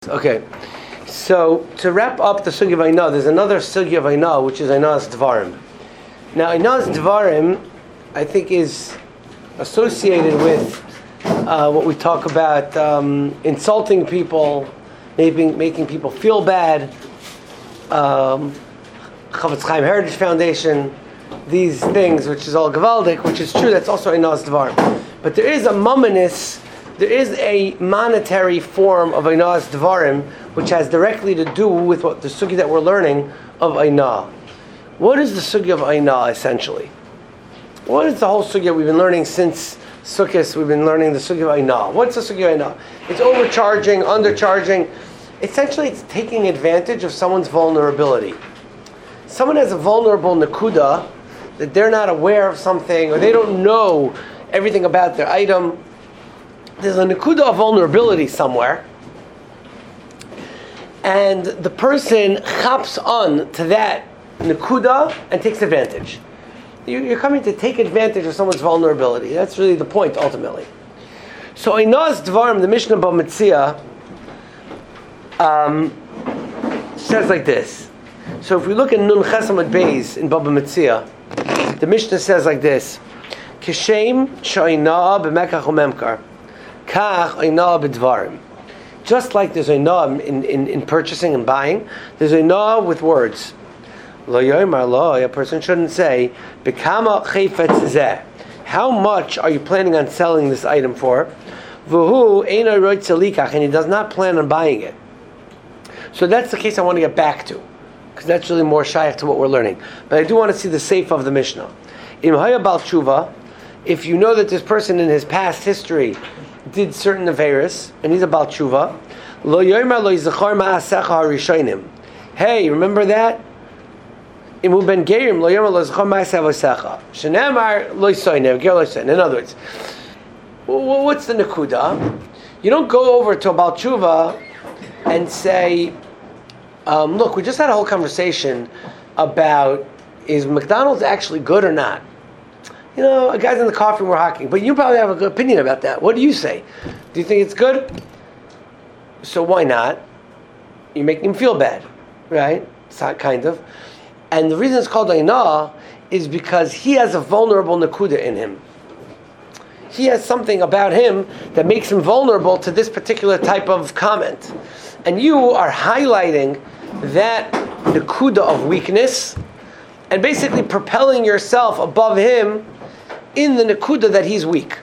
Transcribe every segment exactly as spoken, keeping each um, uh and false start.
Okay, so to wrap up the Sugya of Ainah, there's another Sugya of Ainah, which is Ainah's Dvarim. Now, Ainah's Dvarim, I think, is associated with uh, what we talk about, um, insulting people, making, making people feel bad, um, Chavetz Chaim Heritage Foundation, these things, which is all Gavaldik, which is true, that's also Ainah's Dvarim. But there is a mumminess. There is a monetary form of Ainah's Dvarim which has directly to do with what the Sugya that we're learning of Ainah. What is the Sugya of Ainah essentially? What is the whole Sugya we've been learning since Sukkot? We've been learning the Sugya of Ainah. What's the Sugya of Ainah? It's overcharging, undercharging. Essentially, it's taking advantage of someone's vulnerability. Someone has a vulnerable nakuda that they're not aware of something or they don't know everything about their item. There's a nakuda of vulnerability somewhere, and the person chaps on to that nakuda and takes advantage. You're coming to take advantage of someone's vulnerability. That's really the point, ultimately. So, Ainah's Dvarim, the Mishnah B'Metzia, um, says like this. So, if we look at Nun Chesam at Beis in Baba Metzia, the Mishnah says like this: Kishem sha'inah b'mekach u'memkar. Just like there's Ainah in, in, in purchasing and buying, there's Ainah with words. A person shouldn't say, how much are you planning on selling this item for? And he does not plan on buying it. So that's the case I want to get back to, because that's really more shaykh to what we're learning. But I do want to see the seif of the Mishnah. If you know that this person in his past history did certain averis, and he's about tshuva. Lo yomer lo yizachar ma'asecha harishonim. Hey, remember that? Imu ben gerim lo yomer lo yizachar ma'asecha. Shenemar lo yisoynev ger lo yisoynev. In other words, what's the nakuda? You don't go over to a Baal Tshuva and say, um, "Look, we just had a whole conversation about is McDonald's actually good or not." You know, a guy's in the coffee room, we're hawking, but you probably have a good opinion about that. What do you say? Do you think it's good? So why not? You're making him feel bad, right? It's not kind of. And the reason it's called Ainah is because he has a vulnerable nakuda in him. He has something about him that makes him vulnerable to this particular type of comment. And you are highlighting that nakuda of weakness and basically propelling yourself above him in the nakuda that he's weak.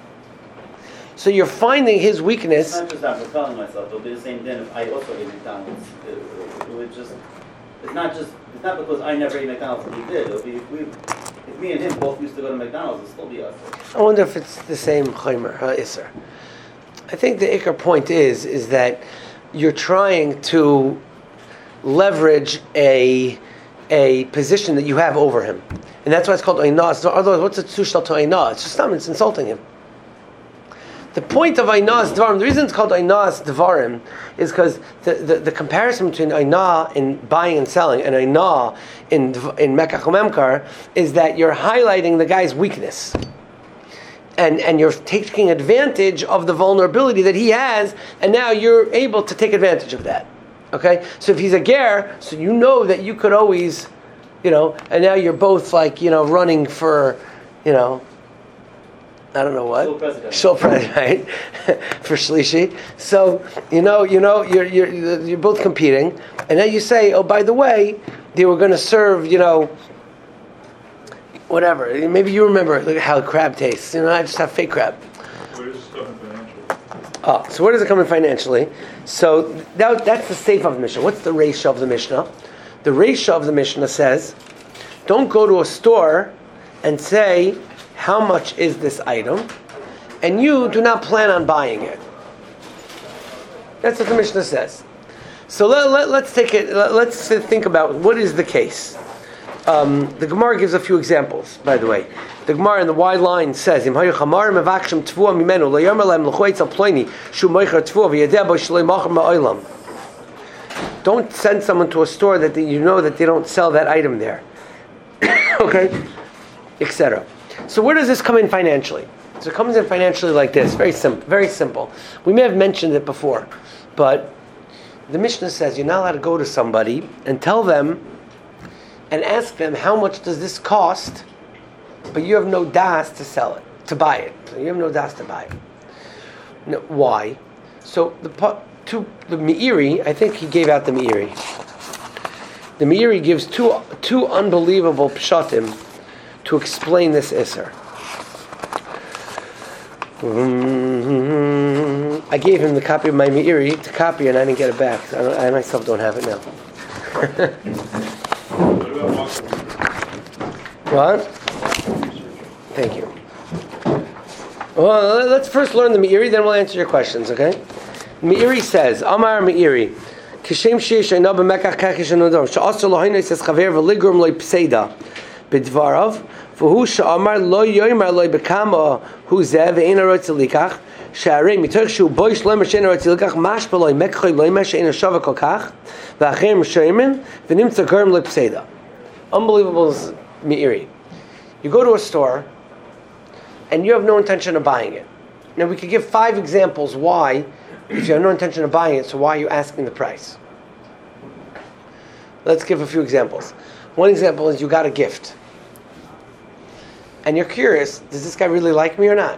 So you're finding his weakness. It's not just I'm propelling myself. It'll be the same thing if I also ate McDonald's. It, it, it would just. It's not just. It's not because I never ate McDonald's and he did. It'll be if we, if me and him both used to go to McDonald's, it'll still be us. I wonder if it's the same chaymer, huh, Isser. I think the ikar point is is that you're trying to leverage a. a position that you have over him. And that's why it's called Ainah. So otherwise, what's a tzushtal to Ainah? It's just not, it's insulting him. The point of Ainah's Dvarim, the reason it's called Ainah's Dvarim is because the, the, the comparison between Ainah in buying and selling and Ainah in, in Mekach Umemkar is that you're highlighting the guy's weakness. And, and you're taking advantage of the vulnerability that he has, and now you're able to take advantage of that. Okay, so if he's a ger, so you know that you could always, you know, and now you're both like, you know, running for, you know, I don't know what, Shul president, Shul president, right? For Shlishi. So you know, you know, you're you're you're both competing, and then you say, oh, by the way, they were going to serve, you know, whatever. Maybe you remember look at how crab tastes. You know, I just have fake crab. Oh, so where does it come in financially? So that, that's the seif of the Mishnah. What's the ratio of the Mishnah? The ratio of the Mishnah says, don't go to a store and say, how much is this item? And you do not plan on buying it. That's what the Mishnah says. So let, let, let's take it, let, let's think about what is the case. Um, the Gemara gives a few examples, by the way. The Gemara in the wide line says, don't send someone to a store that they, you know that they don't sell that item there. Okay? et cetera. So where does this come in financially? So it comes in financially like this, very simple. Very simple. We may have mentioned it before, but the Mishnah says you're not allowed to go to somebody and tell them and ask them how much does this cost, but you have no das to sell it, to buy it. So you have no das to buy it. No, why? So the two the Meiri, I think he gave out the Meiri. The Meiri gives two two unbelievable pshatim to explain this isser. Mm-hmm. I gave him the copy of my Meiri to copy, and I didn't get it back. I, don't, I myself don't have it now. What? Thank you. Well, let's first learn the Meiri, then we'll answer your questions, okay? Meiri says, Amar Meiri, Kishem sheish einav b'mekach kachish enodom, she'asur lohainoi says chaver v'ligrum loy pseida, b'dvarav, v'hu she'amar lo yoymar loy b'kama hu zeh v'eina rotz likach, she'arei mitoch shu boish loy m'she'eina rotz likach, mash b'loy mekchoy loy m'she'eina shava kol kach, v'acher m'she'emin, v'nimtza gurm loy pseida. Unbelievable Meiri. You go to a store, and you have no intention of buying it. Now we could give five examples why, if you have no intention of buying it, so why are you asking the price? Let's give a few examples. One example is you got a gift. And you're curious, does this guy really like me or not?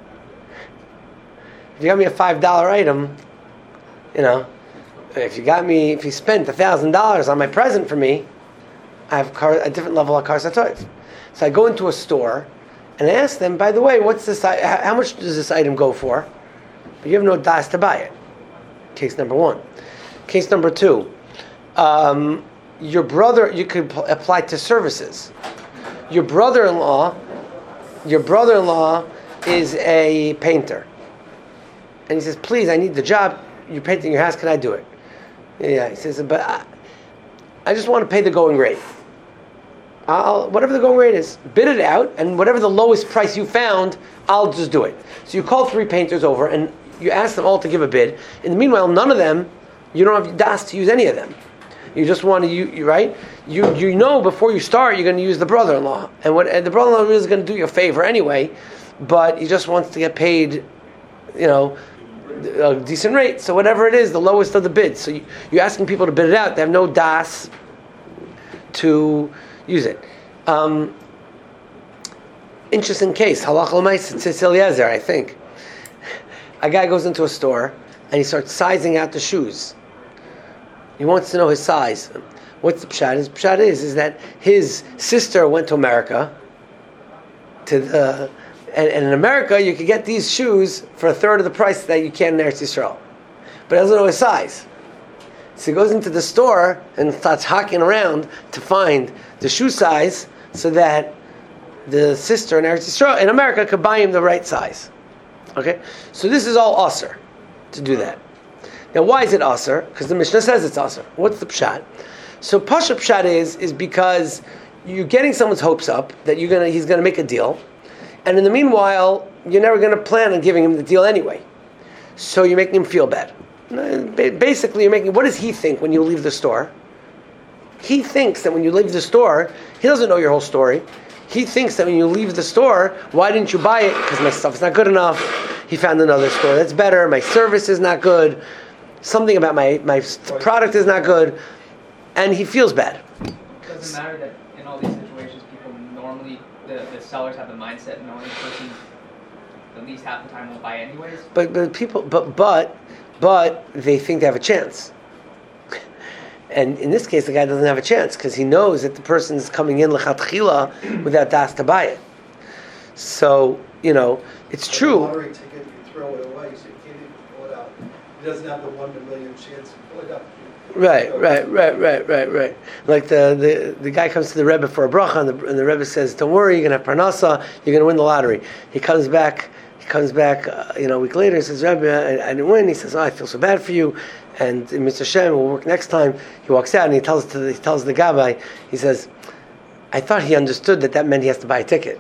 If you got me a five dollar item, you know, if you got me, if you spent one thousand dollars on my present for me, I have a different level of kar satov. So I go into a store, and I ask them, by the way, what's this? How much does this item go for? But you have no das to buy it. Case number one. Case number two. Um, your brother, you could p- apply to services. Your brother-in-law, your brother-in-law is a painter, and he says, "Please, I need the job. You're painting your house. Can I do it?" Yeah, he says, "But I, I just want to pay the going rate. I'll, whatever the going rate is, bid it out, and whatever the lowest price you found, I'll just do it." So you call three painters over, and you ask them all to give a bid. In the meanwhile, none of them, you don't have das to use any of them. You just want to, you, you right? You you know before you start, you're going to use the brother-in-law, and what and the brother-in-law really is going to do you a favor anyway, but he just wants to get paid, you know, a decent rate. So whatever it is, the lowest of the bids. So you, you're asking people to bid it out. They have no das to use it. Um, interesting case. Halach l'mais, it's Eliezer, I think. A guy goes into a store and he starts sizing out the shoes. He wants to know his size. What's the pshat? His pshat is is that his sister went to America. To the and, and in America you could get these shoes for a third of the price that you can in Eretz Yisrael, but he doesn't know his size. So he goes into the store and starts hawking around to find the shoe size so that the sister in Eretz Yisrael in America could buy him the right size. Okay, so this is all aser to do that. Now, why is it aser? Because the Mishnah says it's aser. What's the pshat? So pasha pshat is is because you're getting someone's hopes up that you're gonna he's gonna make a deal, and in the meanwhile you're never gonna plan on giving him the deal anyway. So you're making him feel bad. Basically, you're making. What does he think when you leave the store? He thinks that when you leave the store, he doesn't know your whole story. He thinks that when you leave the store, why didn't you buy it? Because my stuff is not good enough. He found another store that's better. My service is not good. Something about my, my product is not good. And he feels bad. It doesn't matter that in all these situations, people normally, the, the sellers have the mindset knowing the person at least half the time will buy anyways. But but people, but but but they think they have a chance. And in this case, the guy doesn't have a chance because he knows that the person's coming in lechatchila without das to buy it. So, you know, it's like true. A lottery ticket, you throw it away, so you can't even pull it out. He doesn't have the one in a million chance to pull it out. Right, right, right, right, right, right. Like the, the, the guy comes to the Rebbe for a bracha, and the, and the Rebbe says, "Don't worry, you're gonna have parnasa, you're gonna win the lottery." He comes back. He comes back, uh, you know, a week later. He says, "Rebbe, I, I didn't win." He says, "Oh, I feel so bad for you." And Mister Shem will work next time. He walks out and he tells to the, he tells the gabbai. He says, "I thought he understood that that meant he has to buy a ticket."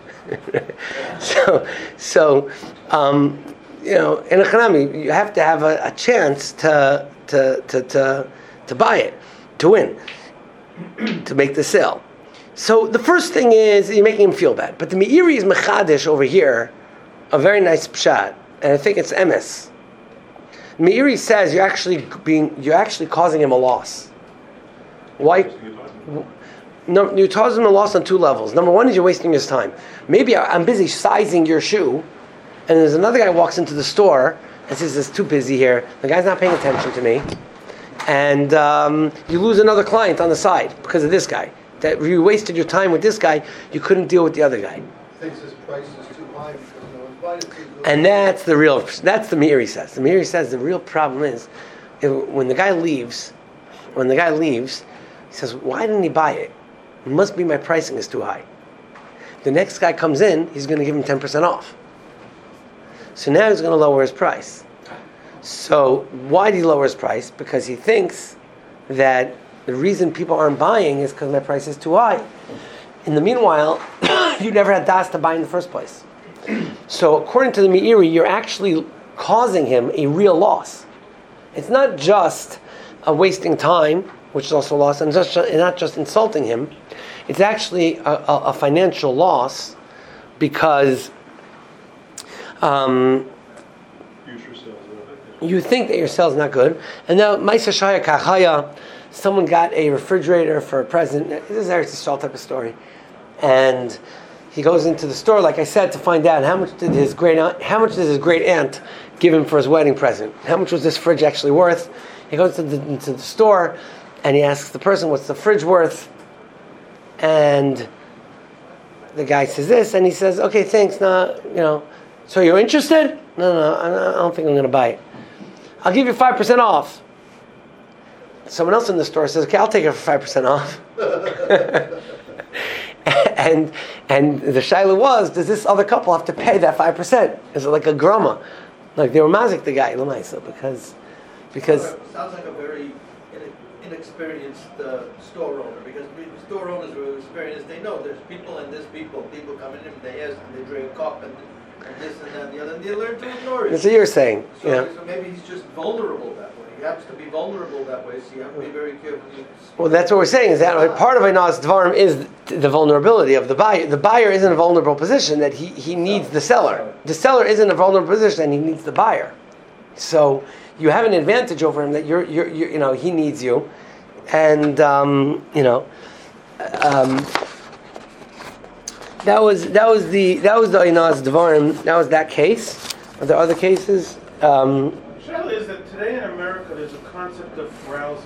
so, so, um, you know, in a chanami, you have to have a, a chance to to to to to buy it, to win, to make the sale. So the first thing is you're making him feel bad. But the Meiri is mechadish over here, a very nice pshat, and I think it's emes. Meiri says you're actually being you're actually causing him a loss. Why? No, you're causing him a loss on two levels. Number one is you're wasting his time. Maybe I'm busy sizing your shoe, and there's another guy walks into the store and says it's too busy here. The guy's not paying attention to me, and um, you lose another client on the side because of this guy. That you wasted your time with this guy, you couldn't deal with the other guy. Thinks his price is too high because no one's buying it too good. And that's the real, that's the Meiri says. The Meiri says the real problem is, if, when the guy leaves, when the guy leaves, he says, why didn't he buy it? It must be my pricing is too high. The next guy comes in, he's going to give him ten percent off. So now he's going to lower his price. So why did he lower his price? Because he thinks that the reason people aren't buying is because my price is too high. In the meanwhile, you never had das to buy in the first place. So according to the Meiri, you're actually causing him a real loss. It's not just a wasting time, which is also a loss, and it's just, not just insulting him. It's actually a, a, a financial loss because um, you think that your sales not good. And now, Maisa Shaya Kachaya, someone got a refrigerator for a present. This is a Eretz Yisrael type of story. And he goes into the store, like I said, to find out how much did his great aunt, how much did his great aunt give him for his wedding present? How much was this fridge actually worth? He goes to the, into the store and he asks the person, "What's the fridge worth?" And the guy says this, and he says, "Okay, thanks. No, you know, so you're interested? No, no, I don't think I'm going to buy it. I'll give you five percent off." Someone else in the store says, "Okay, I'll take it for five percent off." and and the shaila was, does this other couple have to pay that five percent? Is it like a grama? Like they were mazik the guy, Lamaisa, because because Sounds like a very inexperienced uh, store owner, because store owners who are experienced, they know there's people and there's people. People come in and they ask and they drink coffee and, and this and that and the other, and they learn to ignore it. that's what you're saying. So, Yeah. so maybe he's just vulnerable that way. He happens to be vulnerable that way, so you have to be very careful. Well, that's what we're saying, is that part of Einas Dvarim is the vulnerability of the buyer. The buyer is in a vulnerable position that he, he needs the seller. The seller is in a vulnerable position and he needs the buyer. So you have an advantage over him that you're, you're, you're you know, he needs you. And, um, you know, um, that was that was the that was the Einas Dvarim. That was that case. Are there other cases? Um, Shaila is that today in America there's a concept of browsing.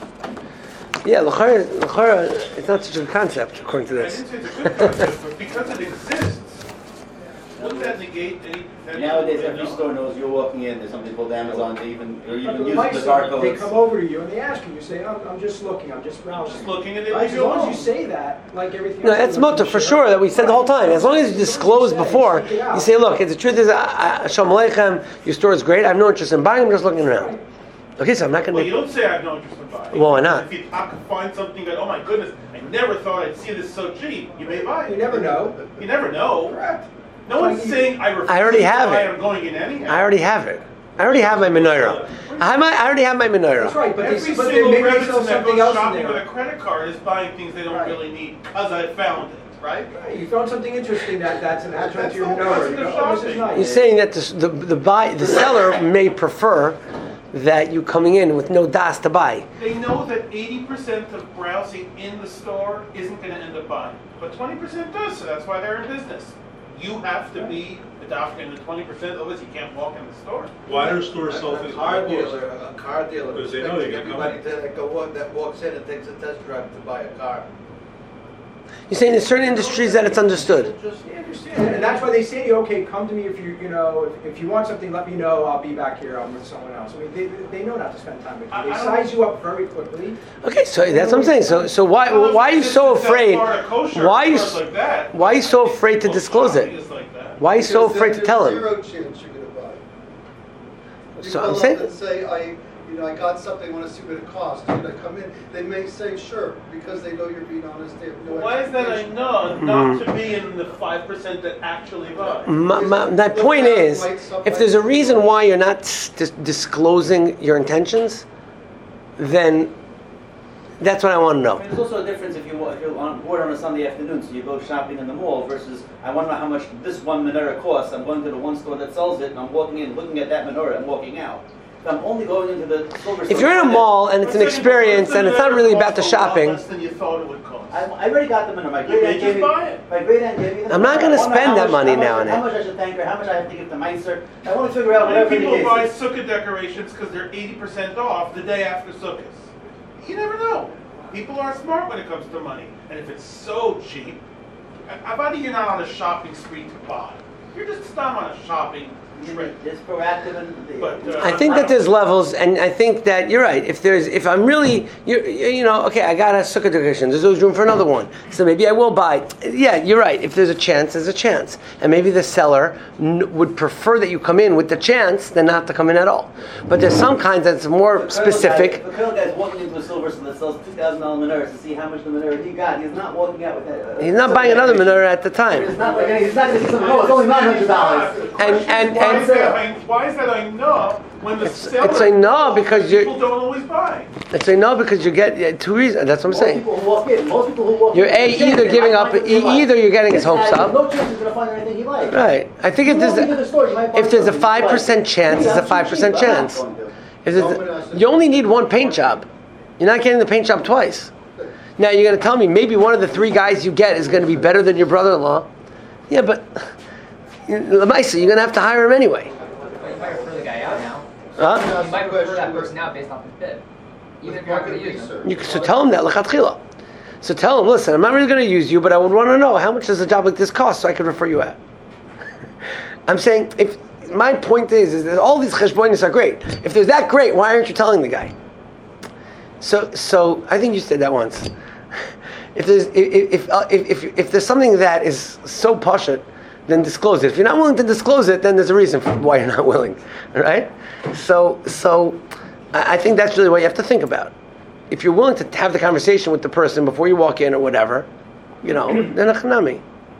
Yeah, l'chara, l'chara, it's not such a concept according to I this. didn't say it's a good concept, but because it exists, wouldn't that negate any... any Nowadays, you every know? store knows you're walking in. There's something called Amazon. They even or But even the use mice, the dark they codes. come over to you and they ask you, you say, I'm, I'm just looking, I'm just browsing. Just looking and they Right? leave As you long alone. as you say that, like everything No, else. that's you mutter can for share. sure. That we said the whole time. As long as you As disclose long as you say, before, speak it out. you say, "Look, the truth is, I- I- Shalom Aleichem, your store is great. I have no interest in buying. I'm just looking around." Okay, so I'm not going Well, you to. don't say I have no interest in buying. Well, why not? If you I could find something that, oh my goodness, I never thought I'd see this so cheap, you may buy it. You never know. You never know. Correct. No one's saying I refuse I already to have buy, it. I'm going in anyhow. I already have it. I already have my menorah. I have my. I already have my That's menorah. right, but, Every they, but they, single maybe they resident sell that something goes else in shopping with a there. credit card is buying things they don't Right. really need because I found it, right? Right, you found something interesting that, that's an adjunct That's to your the whole menorah. concept You of go, oh, this is shopping. nice. You're saying that the the the, buy, the seller may prefer that you coming in with no das to buy. They know that eighty percent of browsing in the store isn't going to end up buying, but twenty percent does, so that's why they're in business. You have to be adopting the twenty percent, otherwise you can't walk in the store. Why are stores sell A physical car goods? dealer, a car dealer, Because they know expecting they're gonna everybody to that go walk, that walks in and takes a test drive to buy a car. You're saying there's certain industries that it's understood. Yeah, understand. And that's why they say to you, okay, come to me if you, you know, if, if you want something, let me know, I'll be back here, I'm with someone else. I mean, they, they know not to spend time with you. I- They I don't- size you up very quickly. Okay, so that's what I'm saying. So so why why are you so afraid? Why are you s- like that, why are you so afraid to disclose it? Is like that. Why are you so Because afraid then to tell there's him? Zero chance you're gonna buy. You So call I'm up saying- and say, I, you know, I got something, I want to see what it costs. Should I come in? They may say, sure, because they know you're being honest. They have no Why is that I expectation. know not to be in the five percent that actually buy? My, my, that point is, if there's a reason why you're not s- dis- disclosing your intentions, then that's what I want to I know. mean, there's also a difference if, you, wa- if you're on board on a Sunday afternoon, so you go shopping in the mall, versus I want to know how much this one menorah costs. I'm going to the one store that sells it, and I'm walking in, looking at that menorah, and walking out. If I'm only going into the silver If store, you're in a then- mall and it's an Let's say you- experience let's say and it's you not ever really about cost the a lot shopping, less than you thought it would cost. I, I already got them in. My You great may aunt gave just me. buy it. My great aunt gave me them. I'm not gonna I wanna- spend how that much- money how much- now and How then. much I should thank her? How much I have to give to Meister? I want to figure out Many whatever the people case buy is. sukkah decorations because they're eighty percent off the day after Sukkot. You never know. People are smart when it comes to money. And if it's so cheap, how about you're not on a shopping spree to buy? You're just not on a shopping trip. It's proactive and. But, uh, I think that there's levels, and I think that you're right. If there's, if I'm really, you you know, okay, I got a sukkah decoration. There's always room for another one, so maybe I will buy. Yeah, you're right. If there's a chance, there's a chance, and maybe the seller n- would prefer that you come in with the chance than not to come in at all. But there's some kinds that's more specific. The Colonel guy's walking into a silver store that sells two thousand dollar menorahs to see how much the menorah he got. He's not walking out with that. Uh, He's not buying another menorah at the It's time. not like he's not going to see something. Oh, it's only nine hundred dollars. And and Why and is that I, why is that I know when the It's- seller it's a no because you're- people don't always buy. I say no because you get yeah, two reasons. That's what I'm Most saying. people who walk in, most people who walk You're in, A, they either say, giving "I up- find e- it either you're getting his This hopes guy, up. there's no chance he's going to find anything he likes. Right. I think if You there's walk into a, the store, you might find if there's a something you five like. percent chance, Yeah, it's a I'm five percent cheap, I'm not chance. going to. If there's a, you only need one paint job. You're not getting the paint job twice. Now you're going to tell me maybe one of the three guys you get is going to be better than your brother-in-law. Yeah, but Lamaisa, you're going to have to hire him anyway. But you might refer the guy out now. Huh? You might refer that person out based off his bid. Even if you're not going to use them. You, so tell him that lechatchila. So tell him, listen, I'm not really going to use you, but I would want to know how much does a job like this cost so I could refer you out. I'm saying, if my point is, is that all these cheshbonis are great. If they're that great, why aren't you telling the guy? So, so I think you said that once. If there's, if if uh, if, if, if there's something that is so pashut, then disclose it. If you're not willing to disclose it, then there's a reason for why you're not willing, right? So, so I I think that's really what you have to think about. If you're willing to have the conversation with the person before you walk in or whatever, you know, then a chanami.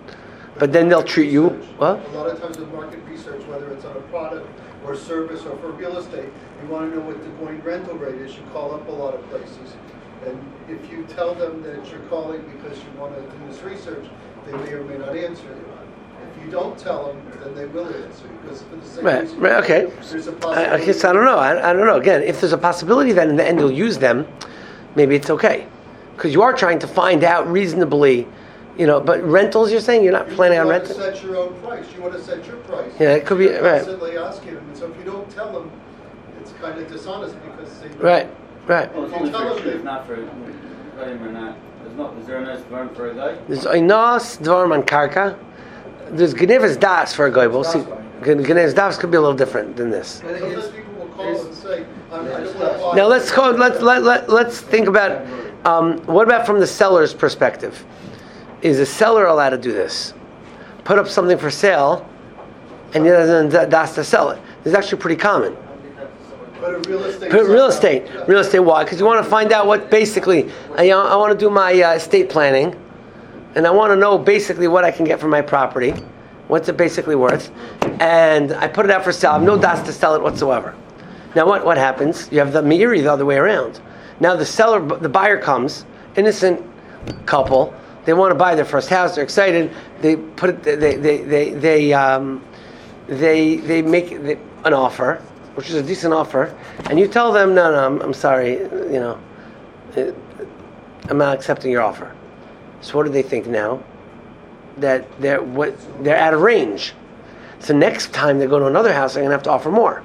But then they'll treat you, what? A lot of times with market research, whether it's on a product or service or for real estate, you want to know what the going rental rate is. You call up a lot of places. And if you tell them that you're calling because you want to do this research, they may or may not answer you. If you don't tell them, then they will answer you because for the same Right, reason. right, okay. There's a I, possibility. I guess I don't know. I, I don't know. Again, if there's a possibility that in the end you'll use them, maybe it's okay. Because you are trying to find out reasonably, you know, but rentals, you're saying you're not planning on You renting? want to set your own price. You want to set your price. Yeah, it could be- You're right. constantly asking them. And so if you don't tell them, it's kind of dishonest because they. Right, right. Well, it's You only tell for them shoes, that- not for Goyim or not. There's no. Is there a nice burn for a guy? There's Einos Dvarim on Karka. There's Genevas Das for a guy. We'll see. Genevas Das could be a little different than this. Sometimes people will call and say, I'm, I don't want to buy. Now let's go. Let's let, let let's think about um, what about from the seller's perspective? Is a seller allowed to do this? Put up something for sale, and he doesn't das to sell it. This is actually pretty common. But a real estate. Put real seller- estate, real estate. Why? Because you want to find out what basically. I, I want to do my uh, estate planning, and I want to know basically what I can get for my property. What's it basically worth? And I put it out for sale. I have no das to sell it whatsoever. Now what, what happens? You have the meiri the other way around. Now the seller, the buyer comes, innocent couple. They want to buy their first house. They're excited. They put it. They they they they um, they they make the, an offer, which is a decent offer, and you tell them, no, no, I'm, I'm sorry, you know, it, I'm not accepting your offer. So what do they think now? That they're what they're out of range. So next time they go to another house, they're gonna have to offer more.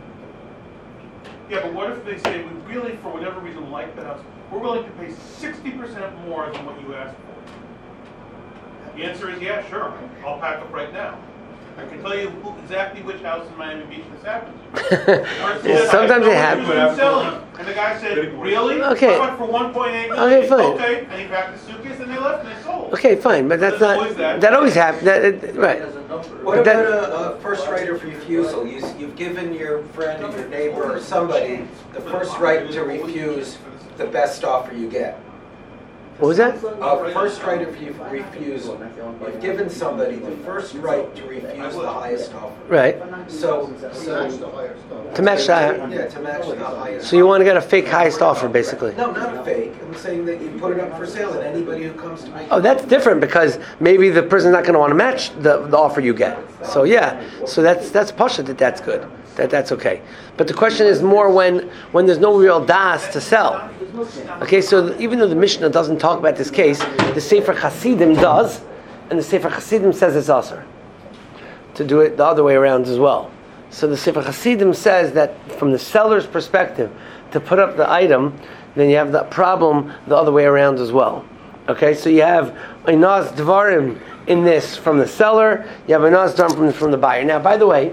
Yeah, but what if they say, we really, for whatever reason, like the house, we're willing to pay sixty percent more than what you asked for? The answer is, yeah, sure, I'll pack up right now. I can tell you who, exactly which house in Miami Beach this happened to. The person said, Sometimes "I they have have. no interest in selling." And the guy said, really? Okay. I went for one point eight Okay, million. fine. Okay, and he packed the suitcase and they left and they sold. Okay, fine, but that's There's not always that. that always happens. That, it, right. What That- about a, a first right of refusal? You, you've given your friend or your neighbor or somebody the first right to refuse the best offer you get. What was that? A first right of you- refusal. You've given somebody the first right to refuse the highest offer. Right. So, To match so the higher stuff. To match that. yeah, to match the highest. So you want to get a fake highest offer, basically. No, not a fake. I'm saying that you put it up for sale, and anybody who comes to make. Oh, that's different because maybe the person's not going to want to match the, the offer you get. So yeah, so that's that's pasha that that's good. That that's okay. But the question is more when when there's no real das to sell. Okay, so even though the Mishnah doesn't talk about this case, the Sefer Hasidim does, and the Sefer Hasidim says it's asur to do it the other way around as well. So the Sefer Hasidim says that from the seller's perspective, to put up the item, then you have the problem the other way around as well. Okay, so you have Einaz Dvarim in this from the seller, you have Einaz Dvarim from, from the buyer. Now, by the way,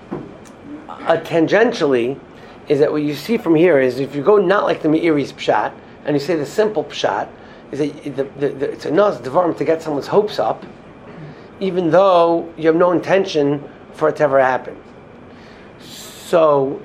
uh, tangentially, is that what you see from here is if you go not like the Meiri's Pshat, and you say the simple Pshat, is that the, the, the, it's Einaz Dvarim to get someone's hopes up, even though you have no intention for it to ever happen. So,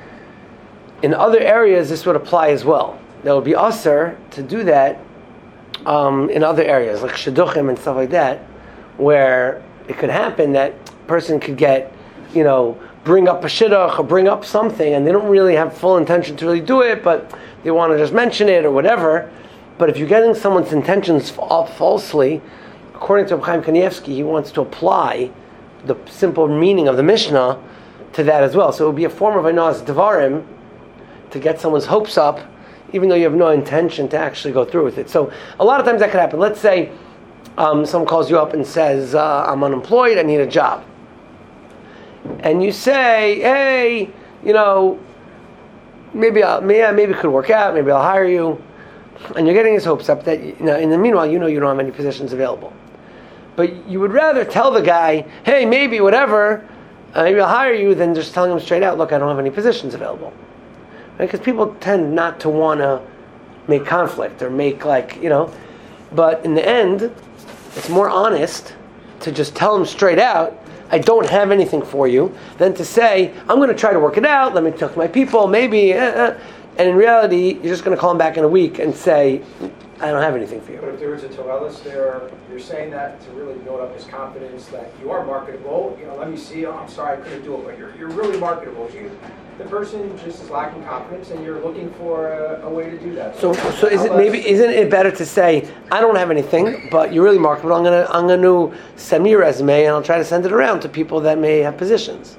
in other areas, this would apply as well. There would be asur to do that um, in other areas, like shidduchim and stuff like that, where it could happen that a person could get, you know, bring up a shidduch or bring up something, and they don't really have full intention to really do it, but they want to just mention it or whatever. But if you're getting someone's intentions off falsely, according to Chaim Kanievsky, he wants to apply the simple meaning of the Mishnah to that as well. So it would be a form of Einaz Dvarim to get someone's hopes up, even though you have no intention to actually go through with it. So a lot of times that could happen. Let's say um, someone calls you up and says, uh, I'm unemployed, I need a job. And you say, hey, you know, maybe I'll, yeah, maybe it could work out, maybe I'll hire you. And you're getting his hopes up that, you know, in the meanwhile, you know you don't have any positions available. But you would rather tell the guy, hey, maybe, whatever, uh, maybe I'll hire you, than just telling him straight out, look, I don't have any positions available. Because right? People tend not to want to make conflict or make, like, you know. But in the end, it's more honest to just tell him straight out, I don't have anything for you, than to say, I'm going to try to work it out, let me talk to my people, maybe, uh, uh. And in reality, you're just going to call him back in a week and say, I don't have anything for you. But if there was a Torellis there, you're saying that to really build up his confidence that you are marketable. You know, let me see. Oh, I'm sorry, I couldn't do it, but you're you're really marketable. You, the person just is lacking confidence, and you're looking for a, a way to do that. So, so is it maybe isn't it better to say I don't have anything, but you're really marketable. I'm gonna I'm gonna send me your resume, and I'll try to send it around to people that may have positions.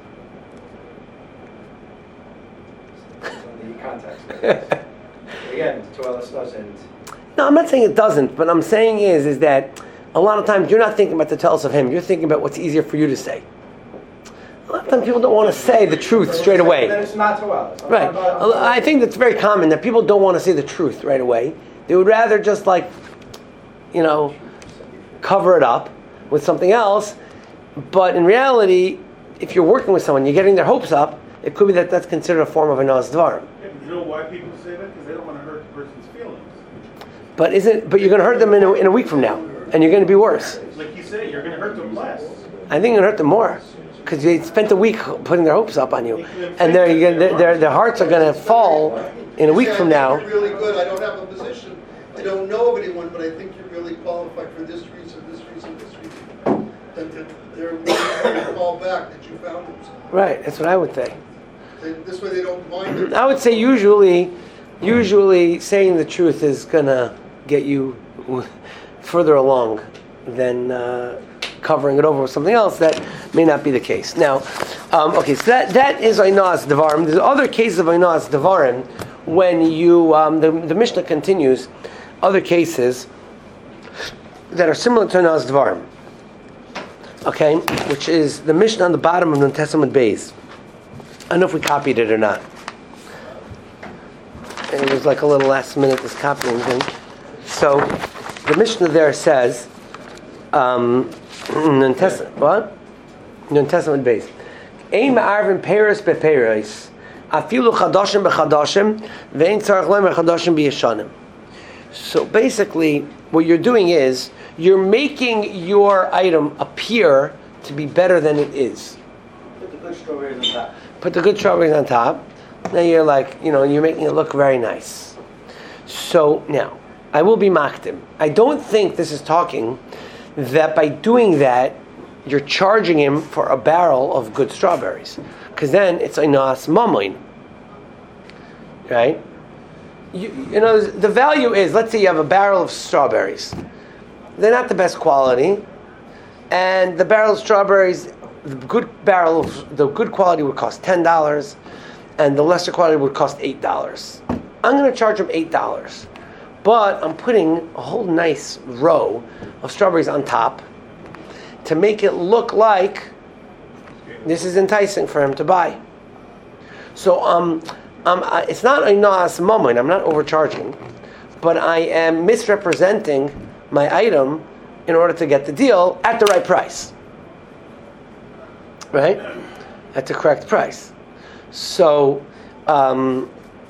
The context. Again, Torellis doesn't. No, I'm not saying it doesn't, but I'm saying is is that a lot of times you're not thinking about the tells of him. You're thinking about what's easier for you to say. A lot of times people don't want to say the truth straight away. Then it's not Torellis. Right. I think that's very common that people don't want to say the truth right away. They would rather just like, you know, cover it up with something else. But in reality, if you're working with someone, you're getting their hopes up, it could be that that's considered a form of Einaz Dvarim. Yeah, you know why people say that? Because they don't want to hurt the person's feelings. But isn't? But you're going to hurt them in a, in a week from now, and you're going to be worse. Like you say, you're going to hurt them less. I think you're going to hurt them more because they spent a week putting their hopes up on you, and their their their, their hearts are going to fall in a week from now. You're really good. I don't have a position. I don't know of anyone, but I think you're really qualified for this reason, this reason, this reason. Then they're willing to call back that you found them. Right. That's what I would say. They, this way, they don't mind it. I would say usually, usually saying the truth is going to get you further along than uh, covering it over with something else that may not be the case. Now, um, okay, so that, that is Einaz Dvarim. There's other cases of Einaz Dvarim when you, um, the, the Mishnah continues, other cases that are similar to Einaz Dvarim. Okay, which is the Mishnah on the bottom of the Testament Beis. I don't know if we copied it or not. It was like a little last minute this copying thing. So, the Mishnah there says, um, in Testament, what? In Testament Beis. Ein ma'arvin peres beperes, afilu chadashim bechadashim, ve'ein tzarech lemer chadashim b'yeshanim. So basically, what you're doing is, you're making your item appear to be better than it is. Put the good strawberries on top. Put the good strawberries on top. Now you're like, you know, you're making it look very nice. So now, I will be makdim. I don't think this is talking that by doing that, you're charging him for a barrel of good strawberries. Because then it's Einaz Mamoin. Right? You, you know, the value is, let's say you have a barrel of strawberries. They're not the best quality. And the barrel of strawberries the good barrel, of, the good quality would cost ten dollars, and the lesser quality would cost eight dollars. I'm going to charge him eight dollars, but I'm putting a whole nice row of strawberries on top to make it look like this is enticing for him to buy. So um, um, I, it's not a nas moment. I'm not overcharging, but I am misrepresenting my item in order to get the deal at the right price. Right? At the correct price. So, um,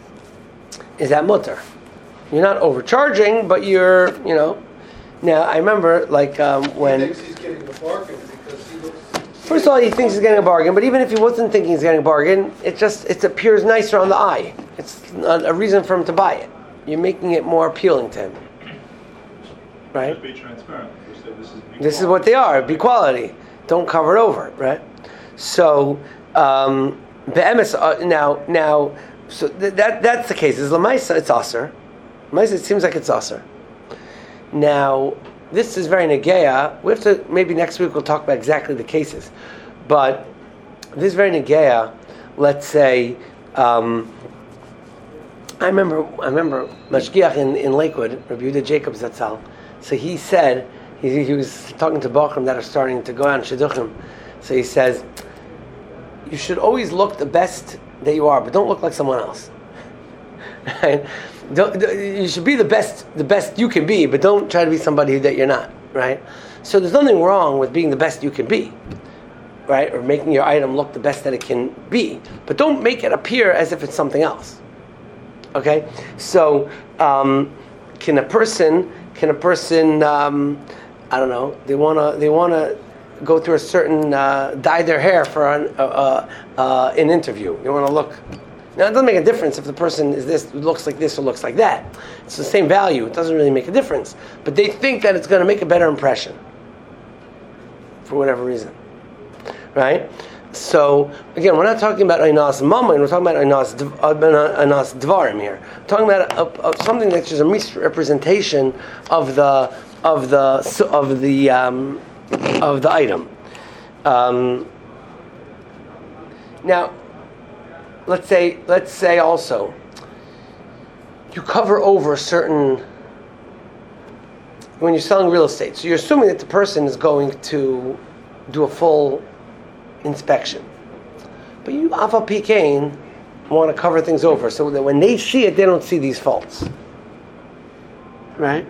is that mutter? You're not overcharging, but you're, you know. Now, I remember, like, um, when... He thinks he's getting a bargain because he looks... First of all, he thinks he's getting a bargain, but even if he wasn't thinking he's getting a bargain, it just, it appears nicer on the eye. It's not a reason for him to buy it. You're making it more appealing to him. Right? Just be transparent. This is, this is what they are, be quality. Don't cover it over, right? So, um, be'emes, uh, now, now, so th- that that's the case. Is lamaisa, it's aser. Lamaisa, it seems like it's aser. Now, this is very negeya. We have to, maybe next week we'll talk about exactly the cases. But this is very negeya. Let's say, um, I remember, I remember Mashgiach in, in Lakewood, Rabbi Yehuda Jacobs Zatzal. So he said, he, he was talking to Bachram that are starting to go out in Shidduchim. So he says, you should always look the best that you are, but don't look like someone else. Right? Don't, you should be the best, the best you can be, but don't try to be somebody that you're not. Right? So there's nothing wrong with being the best you can be, right? Or making your item look the best that it can be, but don't make it appear as if it's something else. Okay? So, um, can a person, can a person, um, I don't know, they wanna, they wanna go through a certain, uh, dye their hair for an, uh, uh, uh, an interview. They want to look. Now, it doesn't make a difference if the person is this, looks like this or looks like that. It's the same value. It doesn't really make a difference. But they think that it's going to make a better impression for whatever reason. Right? So, again, we're not talking about Einas Mammon, we're talking about Einas Einas Dvarim here. We're talking about a, a, something that's just a misrepresentation of the, of the, of the, um, of the item. Um, now, let's say, let's say also, you cover over certain, when you're selling real estate, so you're assuming that the person is going to do a full inspection. But you, Alpha Pikain, want to cover things over so that when they see it, they don't see these faults. Right?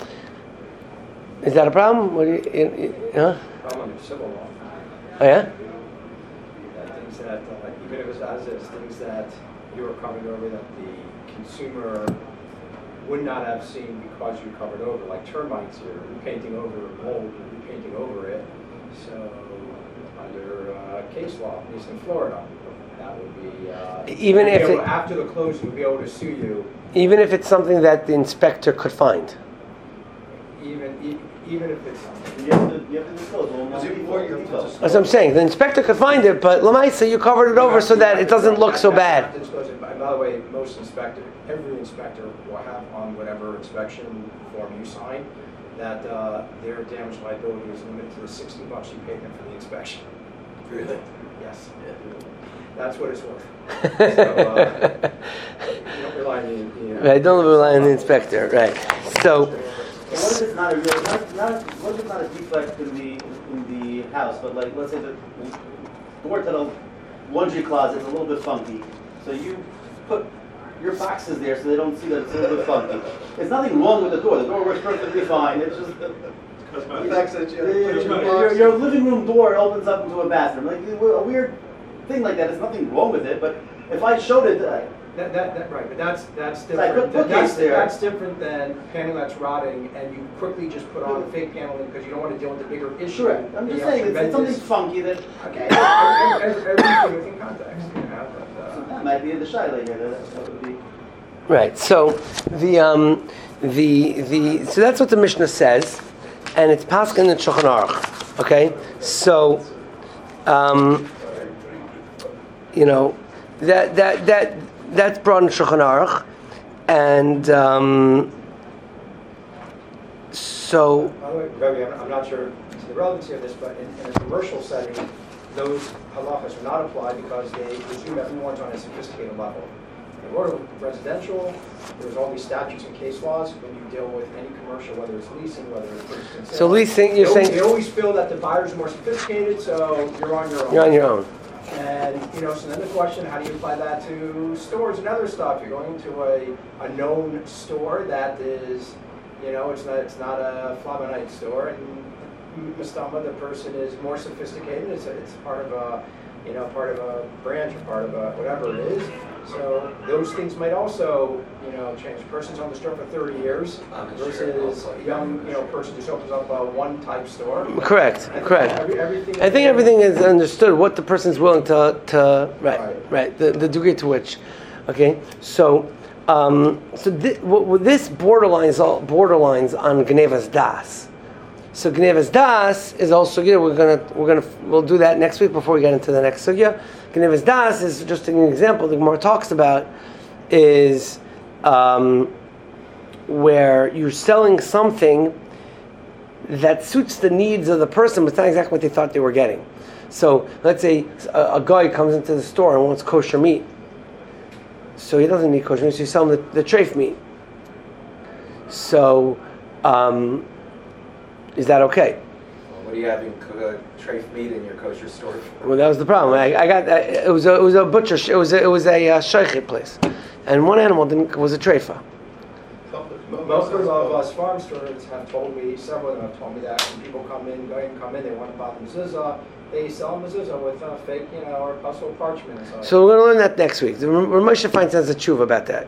Is that a problem? What do you, you, you huh? Problem under civil law. Oh yeah? That things that, uh, even if it's as is, things that you were covering over that the consumer would not have seen because you covered over, like termites, you're repainting over mold, you're repainting over it. So, under uh, case law, at least in Florida, that would be, uh, even if it, it, after the closing, you'd be able to sue you. Even if it's something that the inspector could find. Even e- even if it's You have to, you have to disclose all Is it before you have to disclose? That's what I'm saying. The inspector could find it, but Lamaisa, you covered it over so that it doesn't look so bad. By the way, most inspector, every inspector will have on whatever inspection form you sign that uh, their damage liability is limited to the sixty bucks you paid them for the inspection. Really? Yes. That's what it's worth. So, uh, you don't rely on the, the uh, Right, don't rely on the inspector. Right. So, But what if it's not a real, not, not, what if it's not a defect in the, in the house, but like, let's say the door to the laundry closet is a little bit funky, so you put your boxes there so they don't see that it's a little bit funky. There's nothing wrong with the door, the door works perfectly fine, it's just, The fact that you have to your, put your your, box- your living room door opens up into a bathroom, like, a weird thing like that, there's nothing wrong with it, but if I showed it, uh, That, that, that, right, but that's, that's So I different. put That's, bookcase there. that's different than paneling that's rotting and you quickly just put on fake paneling because you don't want to deal with the bigger issue. sure, I'm The just saying, it's, it's something tremendous- funky that, Okay, every- every- everything within context, you know, but, uh, that might be in the shy later, that, that would be. right. So, the um, the the so that's what the Mishnah says, and it's Paskin and Shulchan Aruch. Okay, so, um, you know, that that that. That's brought in Shulchan Aruch, and um, so. by the way, Rebbe, I'm, I'm not sure the relevancy of this, but in, in a commercial setting, those halachas are not applied because they presume everyone's on a sophisticated level. In order residential, there's all these statutes and case laws when you deal with any commercial, whether it's leasing, whether it's purchasing. So leasing, you're they, saying... They always feel that the buyer's more sophisticated, so you're on your own. You're on your own. And, you know, so then the question, how do you apply that to stores and other stuff? You're going to a, a known store that is, you know, it's not it's not a Flamanite store, and Mustama, the person is more sophisticated. It's a, it's part of a, you know, part of a branch or part of a whatever it is. So those things might also, you know, change. A person's on the store for thirty years versus a young, you know, person just opens up a one-type store. Correct, I correct. Every, everything I think everything is understood. What the person's willing to, to right, Right. right, the, the degree to which, okay. So, um, so thi- w- w- this borderlines all borderlines on Gnevas Das. So Gnevas Das is also good. We're gonna we're gonna we'll do that next week before we get into the next sugya. Gnevas Das is just an example the Gemara talks about is um, where you're selling something that suits the needs of the person, but it's not exactly what they thought they were getting. So let's say a, a guy comes into the store and wants kosher meat. So he doesn't need kosher meat, so you sell him the, the treif meat. So um, is that okay? What are you having uh, treif meat in your kosher store for? Well, that was the problem. I, I got it was a it was a butcher. It was a, it was a uh, shaychet place, and one animal didn't was a treifa. Most of us farm stores have told me, several of them have told me that when people come in, go ahead and come in, they want to buy the mezuzah, they sell mezuzah with a fake, you know, or hustle parchment inside. So we're going to learn that next week. Ramosha finds has a tshuva about that.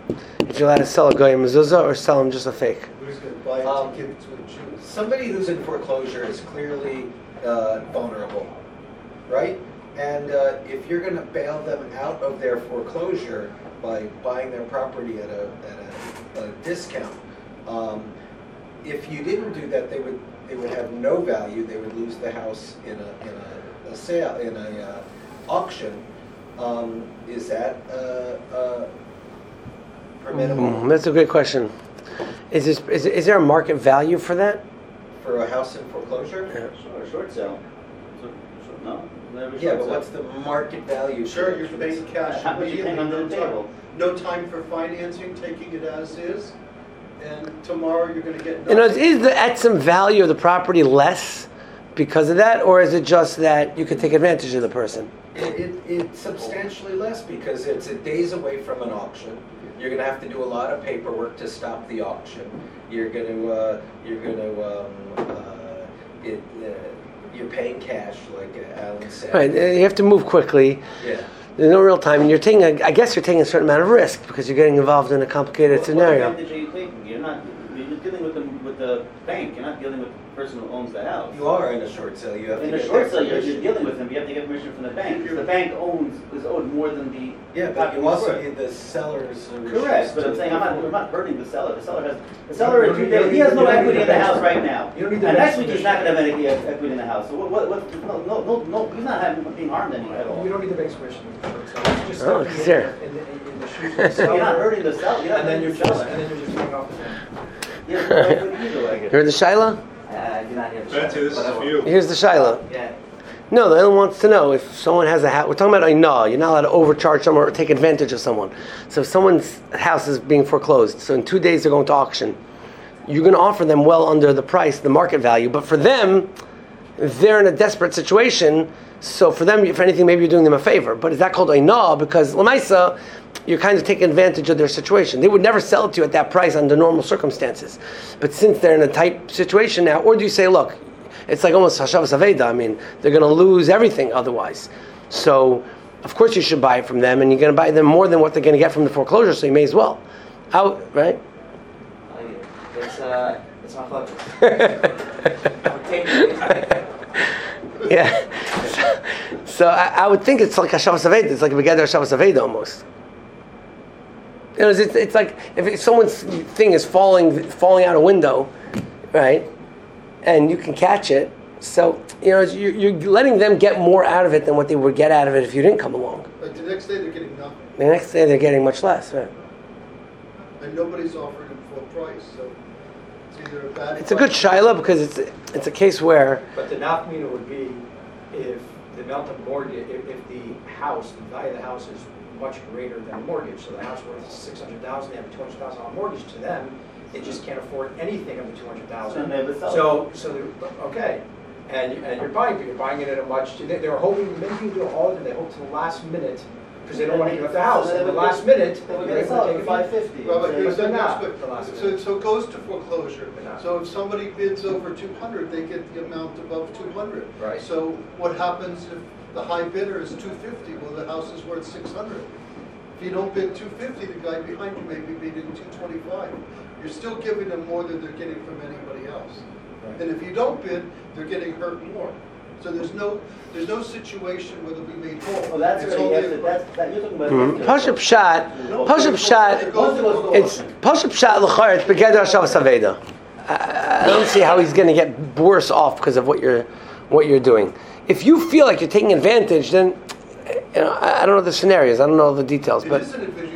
If you're allowed to sell a guy a mezuzah or sell him just a fake. Who's going to buy it Um, to give it to a Jew? Somebody who's in foreclosure is clearly uh, vulnerable, right? And uh, if you're going to bail them out of their foreclosure by buying their property at a at a, a discount, um, if you didn't do that, they would they would have no value. They would lose the house in a in a, a sale in a uh, auction. Um, is that uh, uh, permissible Mm, that's a great question. Is this is, is there a market value for that? for a house in foreclosure? Sure, short sale. So, so, no? Never Yeah, short but sale. what's the market value? Sure, for- you're for paying this? cash How much you paying immediately, under no the time, table? no time for financing, taking it as is, and tomorrow you're gonna get You know, nothing. is the etzem value of the property less because of that, or is it just that you could take advantage of the person? It, it, it's substantially less because it's a days away from an auction. You're going to have to do a lot of paperwork to stop the auction. You're going to, uh, you're going to, um, uh, it, uh, you're paying cash, like uh, Alan said. Right, uh, you have to move quickly. Yeah. There's no real time, and you're taking. A, I guess you're taking a certain amount of risk because you're getting involved in a complicated What- scenario. What advantage are you taking? You're not, you're dealing with the, with the bank, you're not dealing with the person who owns the house. You are in a short sale. You have In to a get short their sale, you're, you're permission. dealing with them, but you have to get permission from the bank. Because the bank owns, is owed more than the. Yeah, but property you also worth. need the seller's. uh, Correct, but I'm to- saying I'm not, I'm not hurting the seller. The seller has, the seller, You don't is- need- he has no you don't equity need in the the house bank. right now. You don't need the And bank next week he's permission. not gonna have any uh, equity in the house. So what, what, what, no, no, no, no, he's not having, being harmed any at all. You don't need the bank's permission. So it's just Oh, stepping in- sure. in, the, in the shoes of the So you're not seller, hurting the seller, you're not and then hurting you're the just, seller. and then you're just paying off the bank. He has no equity either, I You guess. heard the shaila? Uh, I do not hear the Betsy, this is but I for will. you. Here's the shaila. Yeah. No, the other one wants to know if someone has a house. We're talking about a no. You're not allowed to overcharge someone or take advantage of someone. So if someone's house is being foreclosed, so in two days they're going to auction, you're going to offer them well under the price, the market value. But for them, they're in a desperate situation. So for them, if anything, maybe you're doing them a favor. But is that called a no? Because Lamaisa, you're kind of taking advantage of their situation. They would never sell it to you at that price under normal circumstances. But since they're in a tight situation now, or do you say, look, it's like almost Hashavas Aveda. I mean, they're going to lose everything otherwise. So, of course, you should buy it from them, and you're going to buy them more than what they're going to get from the foreclosure. So you may as well, out right? It's uh, it's my pleasure. Yeah. So, so I, I would think it's like Hashavas Aveda. It's like a Begeder Hashavas Aveda almost. You know, it's, it's like if someone's thing is falling falling out a window, right? And you can catch it. So, you know, you're, you're letting them get more out of it than what they would get out of it if you didn't come along. Like the next day, they're getting nothing, The next day they're getting much less, right? and nobody's offering them full price, so it's either a bad. It's a good shaila because it's it's a case where But the nafmina would be if the amount of mortgage, if, if the house, the value of the house is much greater than the mortgage, so the house worth six hundred thousand, they have a two hundred thousand dollar mortgage to them, they just can't afford anything of the two hundred thousand. And they would sell it. So, so, they're- okay, and, and you're buying it, you're buying it at a much, they, they're hoping, many people do it all the time, they hope to the last minute, because they don't want to give up the house, So they at the would last get- minute, They were they're gonna sell able it to for take five fifty. Robert, But here's they're the not, next the last bit. So, minute. so it goes to foreclosure. They're not. So if somebody bids over two hundred, they get the amount above two hundred. Right. So what happens if the high bidder is two fifty? Well, the house is worth six hundred. If you don't bid two fifty, the guy behind you may be bidding two twenty-five. You're still giving them more than they're getting from anybody else. Right. And if you don't bid, they're getting hurt more. So there's no, there's no situation where they'll be made whole. Well, that's It's already only after, a- that's, that, you're talking about. Mm-hmm. Pashup Pshat, No, Pashup Pshat, It goes to the- it's Pashup Pshat l'chayr. It's begeder Shabbos Aveda. I I don't see how he's going to get worse off because of what you're what you're doing. If you feel like you're taking advantage, then you know, I I don't know the scenarios. I don't know the details, It but is an advantage.